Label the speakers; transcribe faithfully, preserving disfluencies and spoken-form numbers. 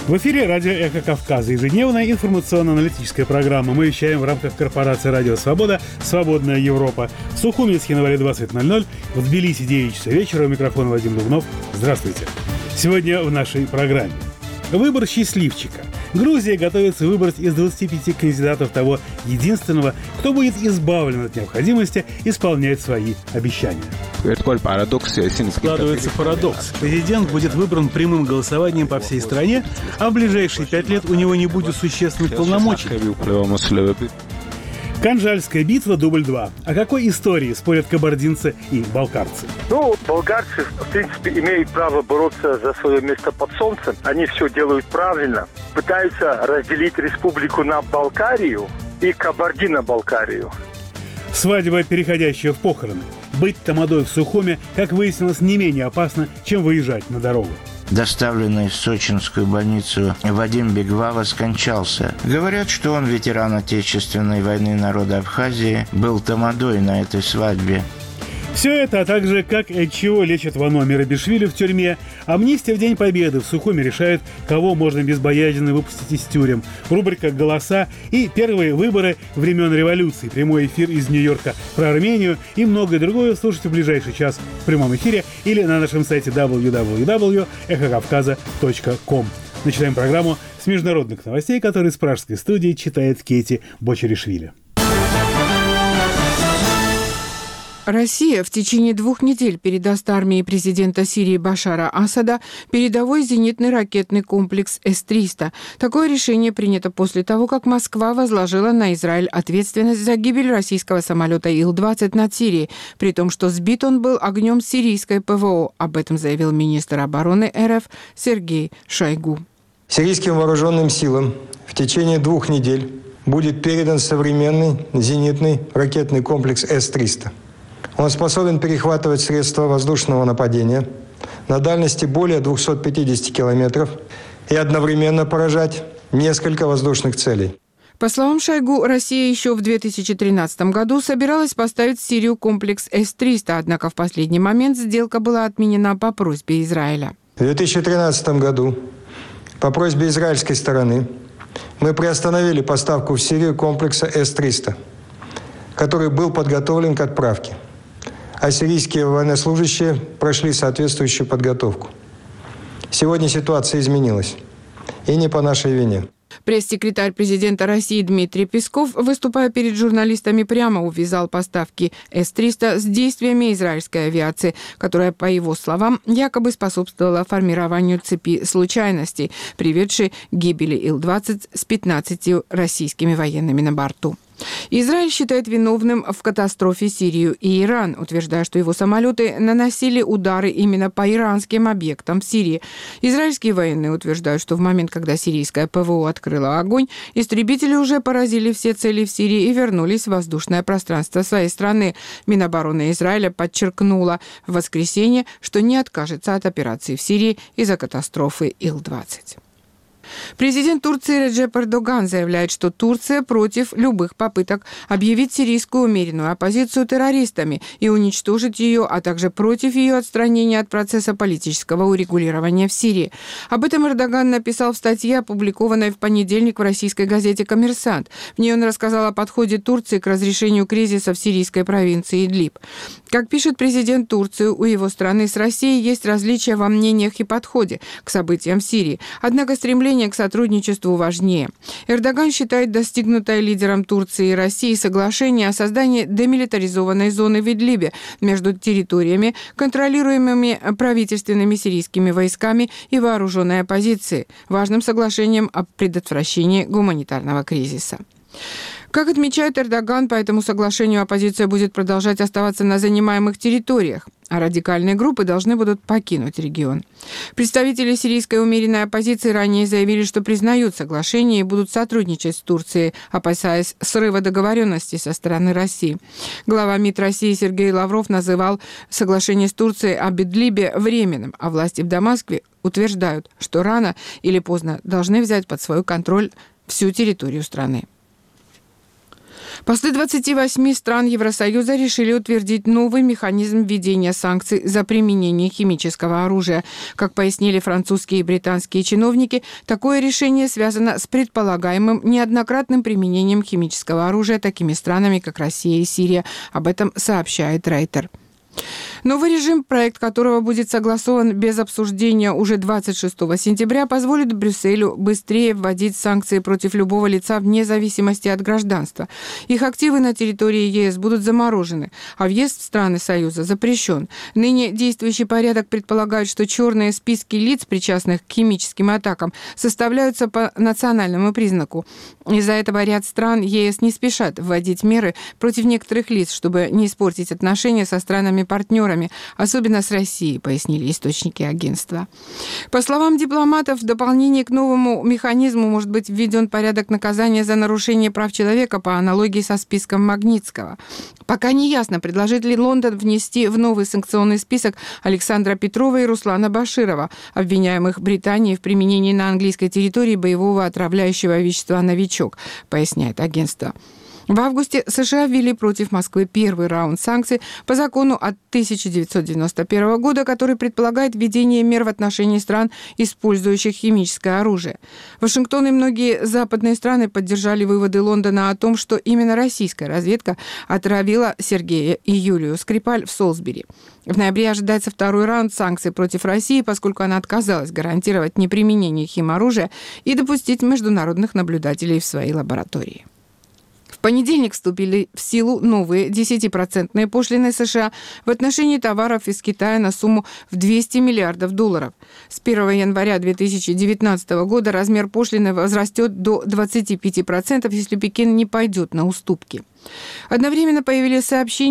Speaker 1: В эфире радио «Эхо Кавказа». Ежедневная информационно-аналитическая программа. Мы вещаем в рамках корпорации «Радио Свобода. Свободная Европа». В Сухуми с января двадцать ноль ноль, в Тбилиси девять часов вечера. У микрофона Вадим Дубнов. Здравствуйте. Сегодня в нашей программе. Выбор счастливчика. Грузия готовится выбрать из двадцати пяти кандидатов того единственного, кто будет избавлен от необходимости исполнять свои обещания. Складывается парадокс. Президент будет выбран прямым голосованием по всей стране, а в ближайшие пять лет у него не будет существенных полномочий. Канжальская битва, дубль два. О какой истории спорят кабардинцы и балкарцы?
Speaker 2: Ну, болгарцы, в принципе, имеют право бороться за свое место под солнцем. Они все делают правильно. Пытаются разделить республику на Балкарию и Кабардино-Балкарию.
Speaker 1: Свадьба, переходящая в похороны. Быть тамадой в Сухуми, как выяснилось, не менее опасно, чем выезжать на дорогу.
Speaker 3: Доставленный в сочинскую больницу Вадим Бегвава скончался. Говорят, что он ветеран Отечественной войны народа Абхазии, был тамадой на этой свадьбе.
Speaker 1: Все это, а также как и от чего лечат Вано Мерабишвили в тюрьме. Амнистия в День Победы в Сухуми решает, кого можно безбоязненно выпустить из тюрем. Рубрика «Голоса» и первые выборы времен революции. Прямой эфир из Нью-Йорка про Армению и многое другое слушайте в ближайший час в прямом эфире или на нашем сайте дабл ю дабл ю дабл ю точка эхо кавказа точка ком. Начинаем программу с международных новостей, которые с пражской студии читает Кейти Бочаришвили.
Speaker 4: Россия в течение двух недель передаст армии президента Сирии Башара Асада передовой зенитный ракетный комплекс эс триста. Такое решение принято после того, как Москва возложила на Израиль ответственность за гибель российского самолета Ил двадцать над Сирией, при том, что сбит он был огнем сирийской ПВО. Об этом заявил министр обороны эр эф Сергей Шойгу.
Speaker 5: Сирийским вооруженным силам в течение двух недель будет передан современный зенитный ракетный комплекс эс триста. Он способен перехватывать средства воздушного нападения на дальности более двухсот пятидесяти километров и одновременно поражать несколько воздушных целей.
Speaker 4: По словам Шойгу, Россия еще в две тысячи тринадцатом году собиралась поставить в Сирию комплекс эс триста, однако в последний момент сделка была отменена по просьбе Израиля.
Speaker 5: В две тысячи тринадцатом году по просьбе израильской стороны мы приостановили поставку в Сирию комплекса эс триста, который был подготовлен к отправке. А сирийские военнослужащие прошли соответствующую подготовку. Сегодня ситуация изменилась. И не по нашей вине.
Speaker 4: Пресс-секретарь президента России Дмитрий Песков, выступая перед журналистами, прямо увязал поставки эс триста с действиями израильской авиации, которая, по его словам, якобы способствовала формированию цепи случайностей, приведшей к гибели Ил двадцать с пятнадцатью российскими военными на борту. Израиль считает виновным в катастрофе Сирию и Иран, утверждая, что его самолеты наносили удары именно по иранским объектам в Сирии. Израильские военные утверждают, что в момент, когда сирийская ПВО открыла огонь, истребители уже поразили все цели в Сирии и вернулись в воздушное пространство своей страны. Минобороны Израиля подчеркнула в воскресенье, что не откажется от операции в Сирии из-за катастрофы Ил двадцать. Президент Турции Реджеп Эрдоган заявляет, что Турция против любых попыток объявить сирийскую умеренную оппозицию террористами и уничтожить ее, а также против ее отстранения от процесса политического урегулирования в Сирии. Об этом Эрдоган написал в статье, опубликованной в понедельник в российской газете «Коммерсант». В ней он рассказал о подходе Турции к разрешению кризиса в сирийской провинции Идлиб. Как пишет президент Турции, у его страны с Россией есть различия во мнениях и подходе к событиям в Сирии. Однако стремление к сотрудничеству важнее. Эрдоган считает достигнутое лидером Турции и России соглашение о создании демилитаризованной зоны в Идлибе между территориями, контролируемыми правительственными сирийскими войсками и вооруженной оппозицией, важным соглашением о предотвращении гуманитарного кризиса. Как отмечает Эрдоган, по этому соглашению оппозиция будет продолжать оставаться на занимаемых территориях, а радикальные группы должны будут покинуть регион. Представители сирийской умеренной оппозиции ранее заявили, что признают соглашение и будут сотрудничать с Турцией, опасаясь срыва договоренности со стороны России. Глава МИД России Сергей Лавров называл соглашение с Турцией об Идлибе временным, а власти в Дамаске утверждают, что рано или поздно должны взять под свой контроль всю территорию страны. Послы двадцати восьми стран Евросоюза решили утвердить новый механизм введения санкций за применение химического оружия. Как пояснили французские и британские чиновники, такое решение связано с предполагаемым неоднократным применением химического оружия такими странами, как Россия и Сирия. Об этом сообщает Рейтер. Новый режим, проект которого будет согласован без обсуждения уже двадцать шестого сентября, позволит Брюсселю быстрее вводить санкции против любого лица вне зависимости от гражданства. Их активы на территории ЕС будут заморожены, а въезд в страны Союза запрещен. Ныне действующий порядок предполагает, что черные списки лиц, причастных к химическим атакам, составляются по национальному признаку. Из-за этого ряд стран ЕС не спешат вводить меры против некоторых лиц, чтобы не испортить отношения со странами-партнерами, особенно с Россией, пояснили источники агентства. По словам дипломатов, в дополнение к новому механизму может быть введен порядок наказания за нарушение прав человека по аналогии со списком Магнитского. Пока не ясно, предложит ли Лондон внести в новый санкционный список Александра Петрова и Руслана Баширова, обвиняемых Британией в применении на английской территории боевого отравляющего вещества «Новичок», поясняет агентство. В августе США ввели против Москвы первый раунд санкций по закону от тысяча девятьсот девяносто первого года, который предполагает введение мер в отношении стран, использующих химическое оружие. Вашингтон и многие западные страны поддержали выводы Лондона о том, что именно российская разведка отравила Сергея и Юлию Скрипаль в Солсбери. В ноябре ожидается второй раунд санкций против России, поскольку она отказалась гарантировать неприменение химоружия и допустить международных наблюдателей в свои лаборатории. В понедельник вступили в силу новые десятипроцентные пошлины США в отношении товаров из Китая на сумму в двести миллиардов долларов. С первого января две тысячи девятнадцатого года размер пошлины возрастет до двадцати пяти процентов, если Пекин не пойдет на уступки. Одновременно появились сообщения